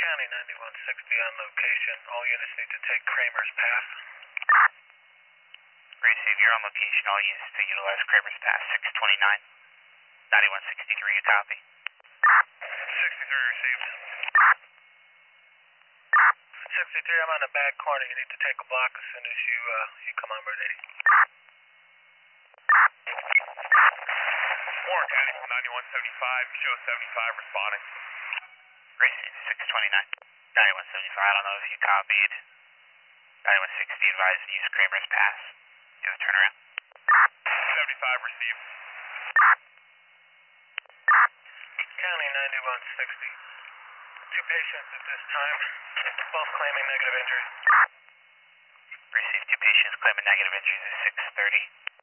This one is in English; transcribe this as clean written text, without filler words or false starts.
County 9160 on location. All units need to take Kramer's Pass. Receive, you're on location. All units to utilize Kramer's Pass. 629. 9163, you copy. 63 received. 63, I'm on the back corner. You need to take a block as soon as you come on Route 80. Warren County 9175, show 75 responding. Receive, 629. 9175, I don't know if you copied. 9160, advise to use Kramer's Pass. Do a turnaround. 75 received. County 9160. Two patients at this time, both claiming negative injuries. Receive, two patients claiming negative injuries at 630.